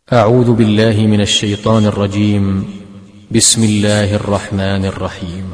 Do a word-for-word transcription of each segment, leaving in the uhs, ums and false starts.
أعوذ بالله من الشيطان الرجيم. بسم الله الرحمن الرحيم.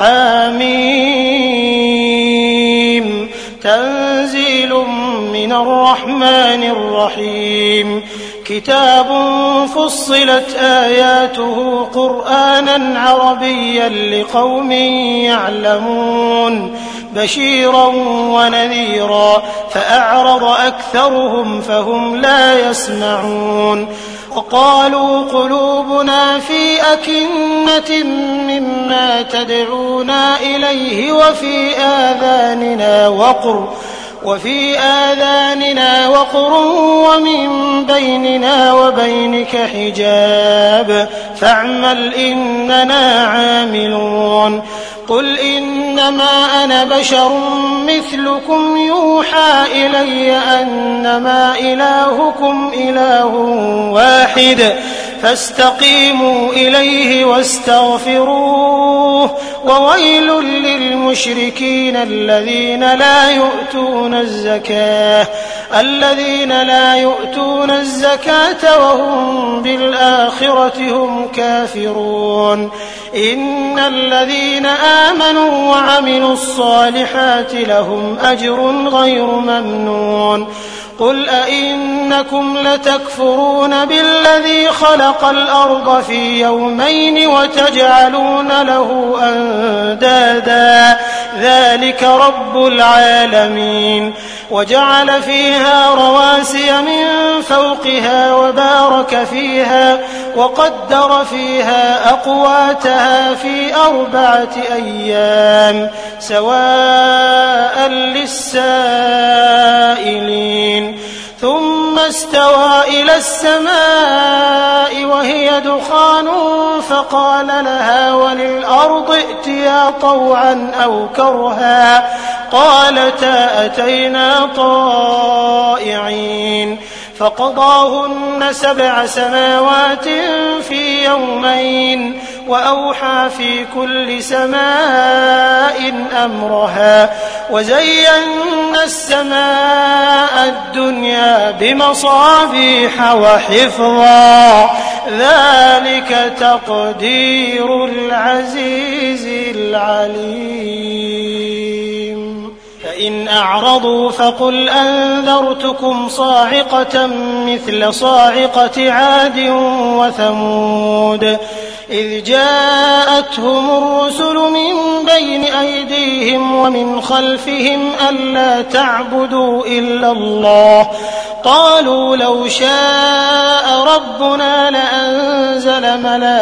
حميم. تنزيل من الرحمن الرحيم. كتاب فصلت آياته قرآنا عربيا لقوم يعلمون بشيرا ونذيرا فأعرض أكثرهم فهم لا يسمعون. وقالوا قلوبنا في أكنة مما تدعونا إليه وفي آذاننا وقر وفي آذاننا وقر ومن بيننا وبينك حجاب فاعمل إننا عاملون. قل إنما أنا بشر مثلكم يوحى إلي أنما إلهكم إله واحد فاستقيموا إليه واستغفروه وويل للمشركين الذين لا يؤتون الزكاة الذين لا يؤتون الزكاة وهم بالآخرة هم كافرون. إن الذين آمنوا وعملوا الصالحات لهم أجر غير ممنون. قل أئنكم لتكفرون بالذي خلق الأرض في يومين وتجعلون له أندادا ذلك رب العالمين. وجعل فيها رواسي من فوقها وبارك فيها وقدر فيها أقواتها في أربعة أيام سواء للسائلين. ثم استوى إلى السماء وهي دخان فقال لها وللأرض ائتيا طوعا أو كرها قالتا أتينا طائعين. فقضاهن سبع سماوات في يومين وأوحى في كل سماء أمرها وزينا السماء الدنيا بمصابيح وحفظا ذلك تقدير العزيز العليم. فإن أعرضوا فقل أنذرتكم صاعقة مثل صاعقة عاد وثمود إذ جاءتهم الرسل من بين أيديهم ومن خلفهم ألا تعبدوا إلا الله قالوا لو شاء ربنا لأنزل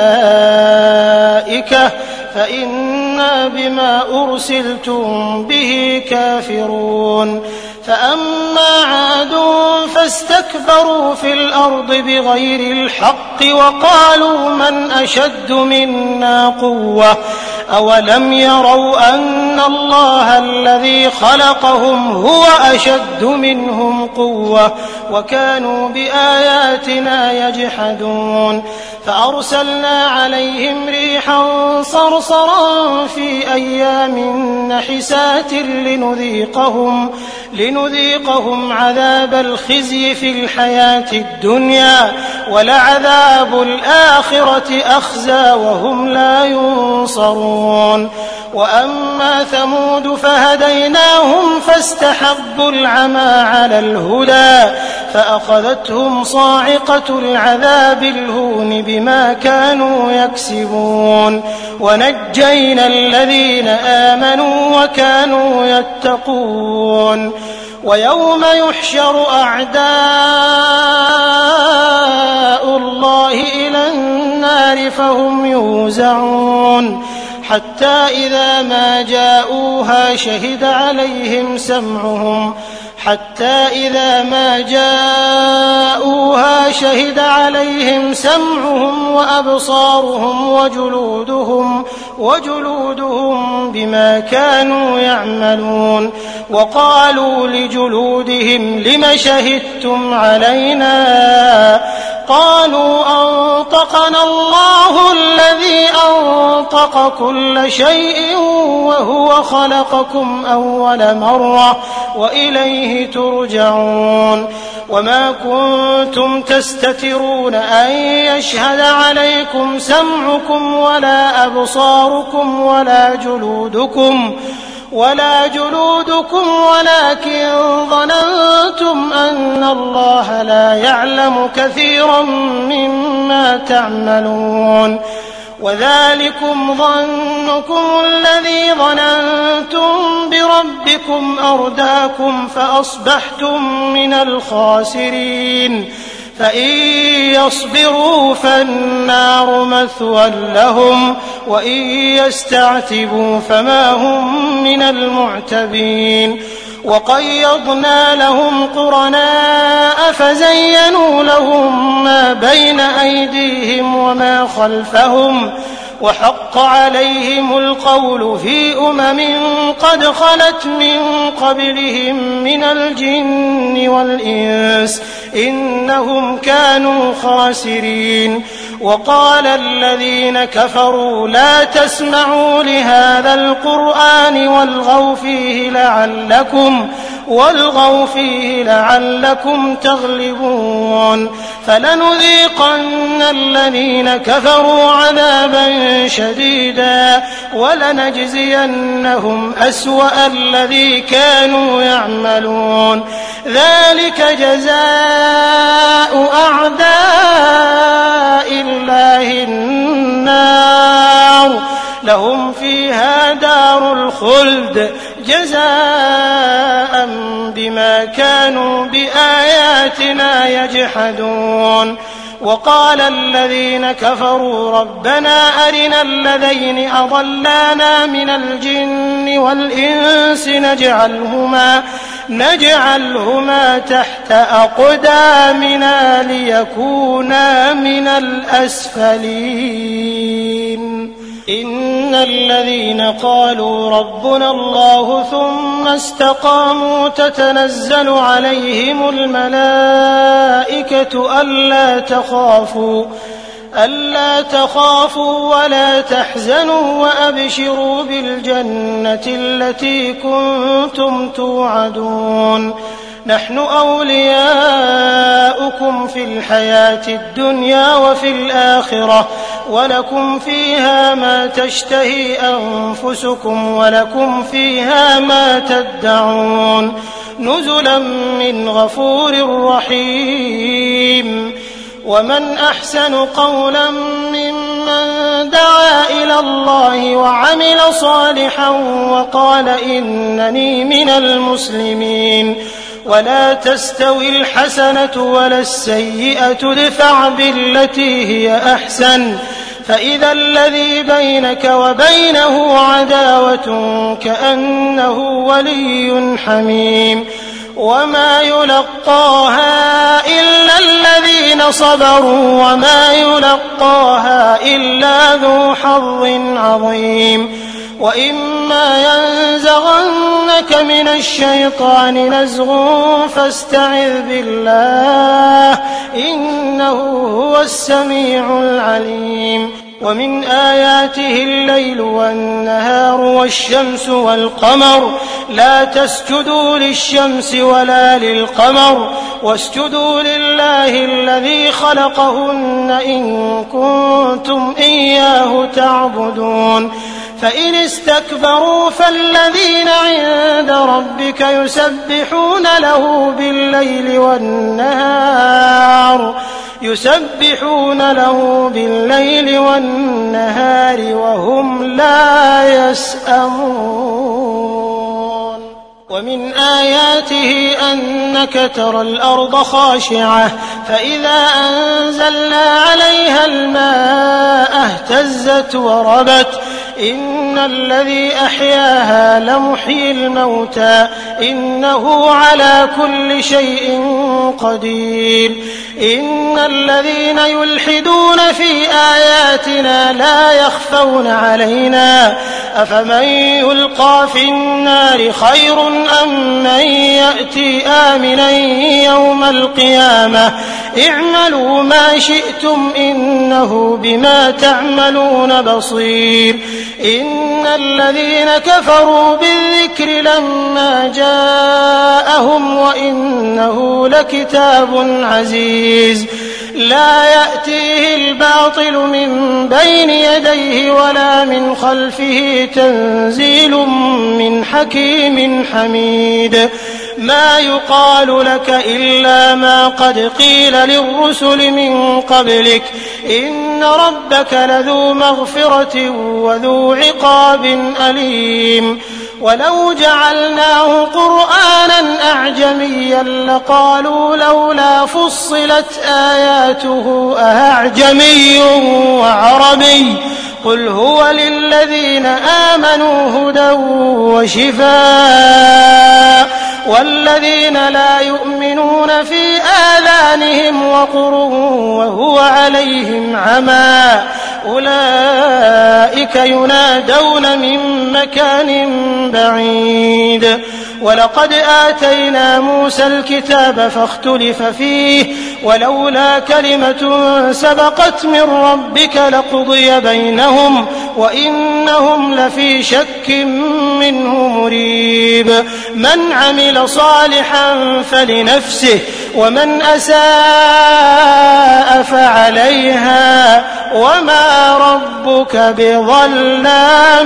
ملائكة فإنا بما أرسلتم به كافرون. فأما عاد فاستكبروا في الأرض بغير الحق وقالوا من أشد منا قوة أولم يروا أن الله الذي خلقهم هو أشد منهم قوة وكانوا بآياتنا يجحدون. فأرسلنا عليهم ريحا صرصرا في أيام نحسات لنذيقهم لنذيقهم عذاب الخزي في الحياة الدنيا ولعذاب الآخرة أخزى وهم لا ينصرون. وأما ثمود فهديناهم فاستحبوا العمى على الهدى فأخذتهم صاعقة العذاب الهون بما كانوا يكسبون. ونجينا الذين آمنوا وكانوا يتقون. ويوم يحشر أعداء الله إلى النار فهم يوزعون حتى إذا ما جاءوها شهد عليهم سمعهم حتى إذا ما جاءوها شهد عليهم سمعهم وأبصارهم وجلودهم وجلودهم بما كانوا يعملون. وقالوا لجلودهم لم شهدتم علينا قالوا أنطقنا الله الذي أنطق كل شيء وهو خلقكم أول مرة وإليه ترجعون. وما كنتم تستترون أن يشهد عليكم سمعكم ولا أبصاركم ولا جلودكم ولا جلودكم ولكن ظننتم أن الله لا يعلم كثيرا مما تعملون وذلكم ظنكم الذي ظننتم بربكم أرداكم فأصبحتم من الخاسرين فإن يصبروا فالنار مثوى لهم وإن يستعتبوا فما هم من المعتبين وقيضنا لهم قرناء فزينوا لهم ما بين أيديهم وما خلفهم وحق عليهم القول في أمم قد خلت من قبلهم من الجن والإنس إنهم كانوا خاسرين وقال الذين كفروا لا تسمعوا لهذا القرآن والغوا فيه لعلكم والغوا فيه لعلكم تغلبون فلنذيقن الذين كفروا عذابا شديدا ولنجزينهم أسوأ الذي كانوا يعملون ذلك جزاء أعداء الله النار لهم فيها دار الخلد جزاء بما كانوا بآياتنا يجحدون وقال الذين كفروا ربنا أرنا الذين أضلانا من الجن والإنس نجعلهما, نجعلهما تحت أقدامنا ليكونا من الأسفلين إن الذين قالوا ربنا الله ثم استقاموا تتنزل عليهم الملائكة ألا تخافوا ألا تخافوا ولا تحزنوا وأبشروا بالجنة التي كنتم توعدون نحن أولياؤكم في الحياة الدنيا وفي الآخرة ولكم فيها ما تشتهي أنفسكم ولكم فيها ما تدعون نزلا من غفور رحيم ومن أحسن قولا ممن دعا إلى الله وعمل صالحا وقال إنني من المسلمين ولا تستوي الحسنة ولا السيئة ادفع بالتي هي أحسن فإذا الذي بينك وبينه عداوة كأنه ولي حميم وما يلقاها إلا الذين صبروا وما يلقاها إلا ذو حظ عظيم وإما ينزغنك من الشيطان نزغ فاستعذ بالله إنه هو السميع العليم ومن آياته الليل والنهار والشمس والقمر لا تسجدوا للشمس ولا للقمر واسجدوا لله الذي خلقهن إن كنتم إياه تعبدون فإن استكبروا فالذين عند ربك يسبحون له بالليل والنهار يسبحون له بالليل والنهار وهم لا يسأمون ومن آياته أنك ترى الأرض خاشعة فإذا أنزلنا عليها الماء اهتزت وربت إن الذي أحياها لمحيي الموتى إنه على كل شيء قدير إن الذين يلحدون في آياتنا لا يخفون علينا أفمن يلقى في النار خير أم من يأتي آمنا يوم القيامة اعملوا ما شئتم إنه بما تعملون بصير إن الذين كفروا بالذكر لما جاءهم وإنه لكتاب عزيز لا يأتيه الباطل من بين يديه ولا من خلفه تنزيل من حكيم حميد ما يقال لك إلا ما قد قيل للرسل من قبلك إن ربك لذو مغفرة وذو عقاب أليم ولو جعلناه قرآنا أعجميا لقالوا لولا فصلت آياته أأعجمي وعربي قل هو للذين آمنوا هدى وشفاء والذين لا يؤمنون في آذانهم وقر وهو عليهم عمى أولئك ينادون من مكان بعيد ولقد آتينا موسى الكتاب فاختلف فيه ولولا كلمة سبقت من ربك لقضي بينهم وإنهم لفي شك منه مريب من عمل صالحا فلنفسه ومن أساء فعليها وما ربك بظلام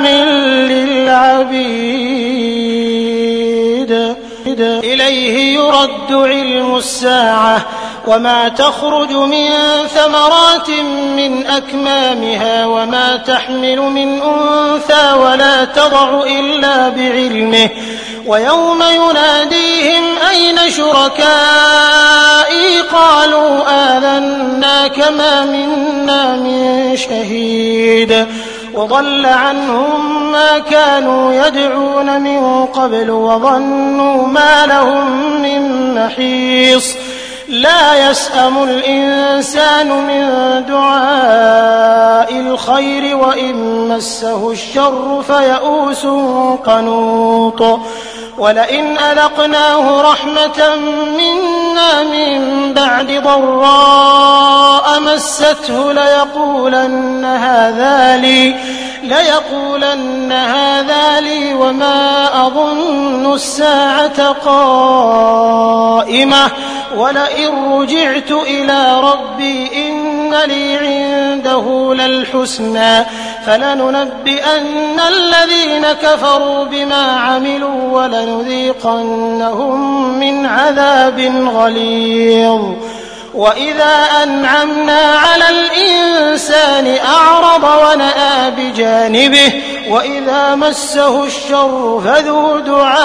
للعبيد إليه يرد علم الساعة وما تخرج من ثمرات من أكمامها وما تحمل من أنثى ولا تضع إلا بعلمه ويوم يناديهم أين شركائي قالوا آذناك ما منا من شهيد وضل عنهم ما كانوا يدعون من قبل وظنوا ما لهم من محيص لا يسأم الإنسان من دعاء الخير وإن مسه الشر فيئوس قنوط ولئن أذقناه رحمة منا من بعد ضراء مسته ليقولن هذا لي ليقولن هذا لي وما أظن الساعة قائمة ولئن رجعت إلى ربي إن لي عنده للحسنى فلننبئن الذين كفروا بما عملوا ولنذيقنهم من عذاب غليظ وإذا أنعمنا على الإنسان أعرض ونأى بجانبه وإذا مسه الشر فذو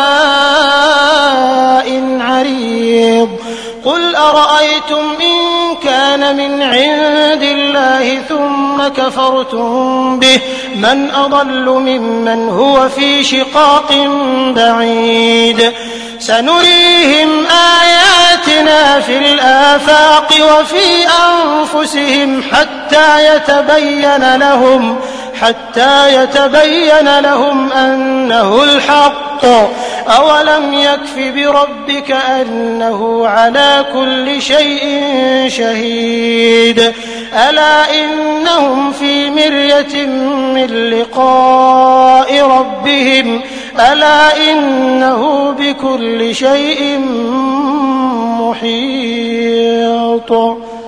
دعاء عريض قل أرأيتم إن كان من عند الله ثم كفرتم به من أضل ممن هو في شقاق بعيد سنريهم آياتنا في الآفاق وفي أنفسهم حتى يتبين لهم حتى يتبين لهم أنه الحق أولم يكف بربك أنه على كل شيء شهيد ألا إنهم في مرية من لقاء ربهم ألا إنه بكل شيء محيط.